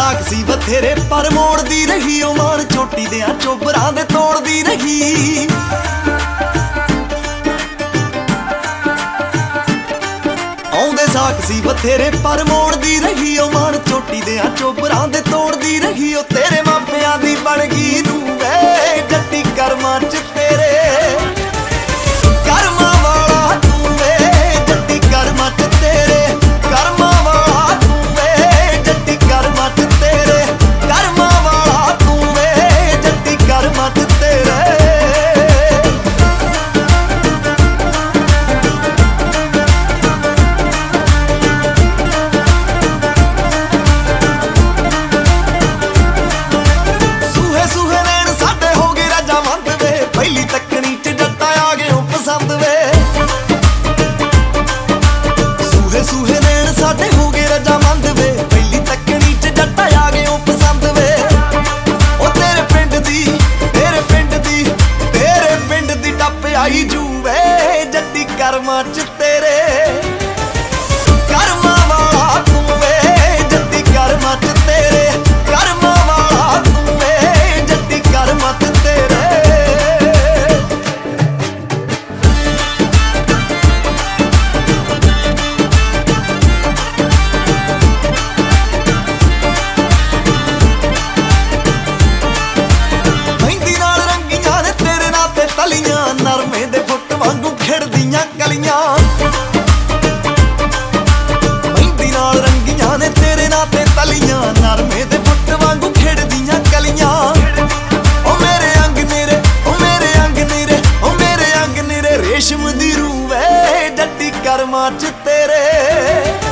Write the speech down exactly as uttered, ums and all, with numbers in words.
ਸਾਕ ਸੀ ਬਥੇਰੇ ਪਰ ਮੋੜਦੀ ਰਹੀ ਉਹ ਮਾਣ ਚੋਟੀ ਦਿਆਂ ਚੋਬਰਾਂ ਦੇ ਤੋੜਦੀ ਰਹੀ। ਆਉਂਦੇ ਸਾਕ ਸੀ ਬਥੇਰੇ ਪਰ ਮੋੜਦੀ ਰਹੀ ਉਹ ਮਾਣ ਚੋਟੀ ਦਿਆਂ ਚੋਬਰਾਂ ਦੇ ਤੋੜਦੀ ਰਹੀ। ਉਹ ਤੇਰੇ ਮਾਪਿਆਂ ਦੀ ਬਣ ਗਈ ਨੂੰ ਵੇ ਜੱਟੀ ਕਰਮਾਂ ਚ ਤੇਰੇ ਕਰਮਾਂ ਵਾਲਾ ਤੂੰ ਵੇ ਜੱਟੀ ਕਰਮਾਂ ਚ ਤੇਰੇ ਕਰਮਾਂ ਵਾਲਾ ਤੂੰ ਵੇ ਜੱਟੀ ਕਰਮਾਂ ਚ ਤੇਰੇ ਕਰਮਾਂ ਵਾਲਾ ਤੂੰ ਵੇ ਜੱਟੀ ਕਰਮਾਂ ਚ ਤੇਰੇ। ਸੂਹੇ ਸੂਹੇ ਨੈਣ ਸਾਡੇ ਹੋ ਗਏ ਰਾਜਾ ਮੰਦ ਵੇ ਪਹਿਲੀ ਤੱਕਣੀ ਚ ਜੱਟਾ ਆ ਗਏ ਉਹ ਪਸੰਦ ਵੇ। ਸੂਹੇ ਸੂਹੇ ਨੈਣ ਸਾਡੇ ਹੋ ਗਏ ਰਾਜਾ ਮੰਦ ਵੇ ਪਹਿਲੀ ਤੱਕਣੀ ਚ ਜੱਟਾ ਆ ਗਏ ਉਹ ਪਸੰਦ ਵੇ। ਉਹ ਤੇਰੇ ਪਿੰਡ ਦੀ ਤੇਰੇ ਪਿੰਡ ਦੀ ਤੇਰੇ ਪਿੰਡ ਦੀ ਟੱਪ ਆਈ ਜੂ ਵੇ ਜੱਟੀ ਕਰਮਾਂ ਚ ਤੇਰੇ ਕਰਮਾਂ ਵਾਲਾ ਤੂੰ ਵੇ ਜੱਟੀ ਕਰਮਾਂ ਚ ਤੇਰੇ ਕਰਮਾਂ ਵਾਲਾ ਤੂੰ ਵੇ ਜੱਟੀ ਕਰਮਾਂ ਚ ਤੇਰੇ। ਮਹਿੰਦੀ ਨਾਲ ਰੰਗੀਆਂ ਨੇ ਤੇਰੇ ਨਾਂ ਤੇ ਤਲੀਆਂ ਨਰਮੇ ਦੇ ਫੁੱਟ ਵਾਂਗੂ ਖਿੜਦੀਆਂ ਕਲੀਆਂ। ਮਹਿੰਦੀ ਨਾਲ ਰੰਗੀਆਂ ਨੇ ਤੇਰੇ ਨਾਂ ਤੇ ਤਲੀਆਂ ਨਰਮੇ ਦੇ ਫੁੱਟ ਵਾਂਗੂ ਖਿੜਦੀਆਂ ਕਲੀਆਂ। ਉਹ ਮੇਰੇ ਅੰਗ ਨੀਰੇ ਉਹ ਮੇਰੇ ਅੰਗ ਨੀਰੇ ਉਹ ਮੇਰੇ ਅੰਗ ਨੀਰੇ ਰੇਸ਼ਮ ਦੀ ਰੂਹ ਵੇ ਜੱਟੀ ਕਰਮਾਂ ਚ ਤੇਰੇ।